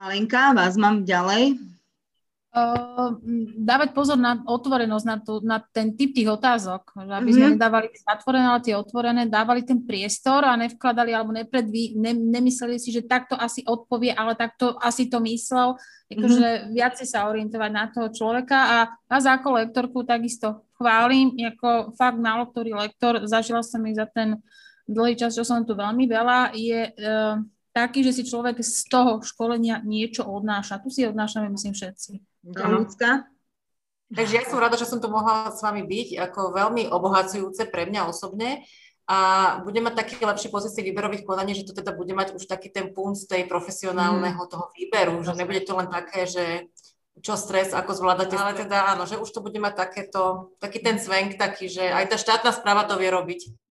Alenka, vás mám ďalej. Dávať pozor na otvorenosť, na ten typ tých otázok, že aby sme nedávali zatvorené, ale tie otvorené, dávali ten priestor a nevkladali alebo nemysleli si, že takto asi odpovie, ale takto asi to myslel. Takže viacej sa orientovať na toho človeka a vás ako lektorku takisto chválim, ako fakt málo ktorý lektor, zažila som ich za ten dlhý čas, čo som tu veľmi veľa, je taký, že si človek z toho školenia niečo odnáša. Tu si odnášame, myslím, všetci. Ľudská? Takže ja som rada, že som tu mohla s vami byť, ako veľmi obohacujúce pre mňa osobne a budem mať taký lepší pozícii výberových konaní, že to teda bude mať už taký ten punc tej profesionálneho toho výberu, že nebude to len také, že čo stres, ako zvládate, ale teda áno, že už to bude mať taký ten zvenk taký, že aj tá štátna správa to vie robiť.